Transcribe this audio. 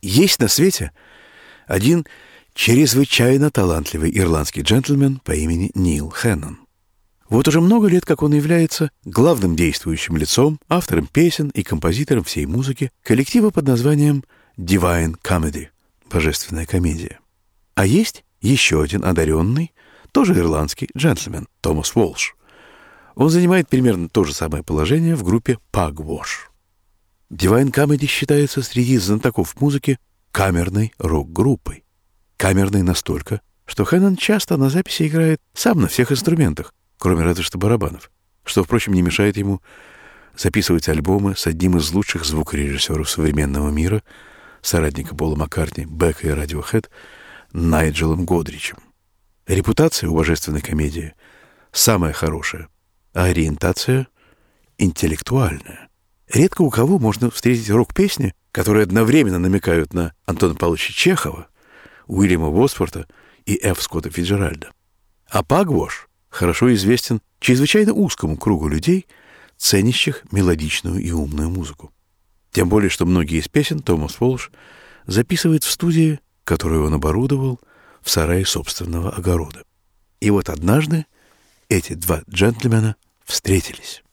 Есть на свете один чрезвычайно талантливый ирландский джентльмен по имени Нил Хеннон. Вот уже много лет, как он является главным действующим лицом, автором песен и композитором всей музыки коллектива под названием Divine Comedy – Божественная комедия. А есть еще один одаренный, тоже ирландский джентльмен – Томас Уолш. Он занимает примерно то же самое положение в группе Pugwash. Divine Comedy считается среди знатоков музыки камерной рок-группой. Камерной настолько, что Хеннон часто на записи играет сам на всех инструментах, кроме разве что барабанов, что, впрочем, не мешает ему записывать альбомы с одним из лучших звукорежиссеров современного мира, соратника Пола Маккартни, Бека и Radiohead, Найджелом Годричем. Репутация у божественной комедии самая хорошая, а ориентация интеллектуальная. Редко у кого можно встретить рок-песни, которые одновременно намекают на Антона Павловича Чехова, Уильяма Восфорта и Ф. Скотта Фицджеральда. А Pugwash хорошо известен чрезвычайно узкому кругу людей, ценящих мелодичную и умную музыку. Тем более, что многие из песен Томас Уолш записывает в студии, которую он оборудовал в сарае собственного огорода. И вот однажды эти два джентльмена встретились.